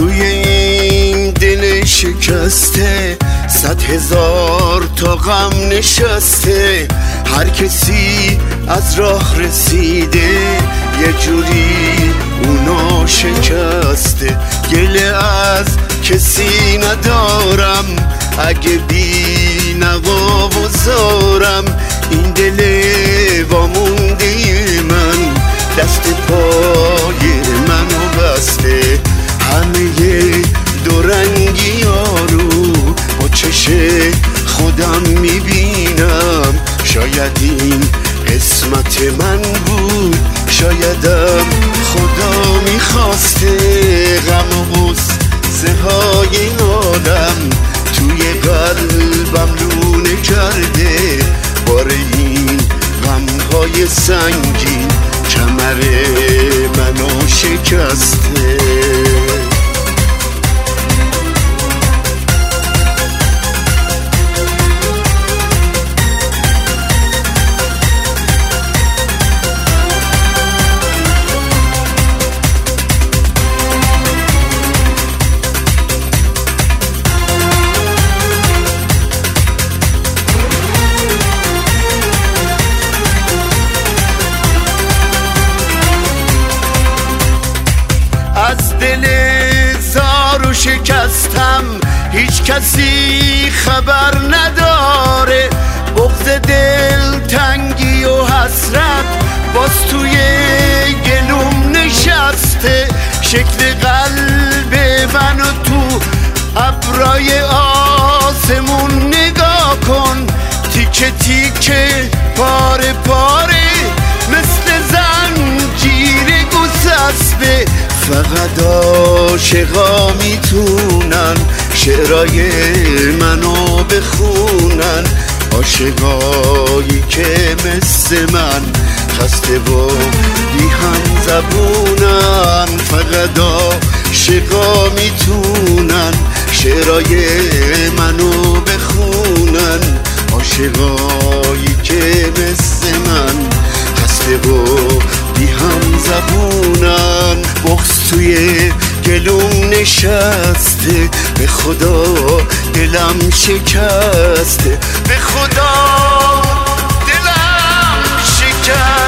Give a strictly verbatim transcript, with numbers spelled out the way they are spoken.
توی این دل شکسته صد هزار تا غم نشسته. هر کسی از راه رسیده یه جوری اونا شکسته. گله از کسی ندارم اگه بی نوا و زارم. این دل وامونده من دست پای منو بسته. همه دورنگی ها رو با چش خودم میبینم. شاید این قسمت من بود، شایدم خدا میخواسته. غم و غصه های این عالم توی قلبم لونه کرده. بار این غم های سنگین کمر منو شکسته. از دل زار و شکستم هیچ کسی خبر نداره. بغض دل تنگی و حسرت باز توی گلوم نشسته. شکل قلب منو تو ابرای آسمون نگاه کن. تیکه تیکه پاره پاره مثل زنجیر گسسته. فقط عاشقا میتونن شعرهای منو بخونن. عاشقایی که مثل من خسته و بی هم زبونن. فقط عاشقا میتونن شعرهای منو بخونن. عاشقایی که مثل من خسته و بی هم زبونن. بغض توی گلوم نشسته، به خدا دلم شکسته. به خدا دلم شکسته.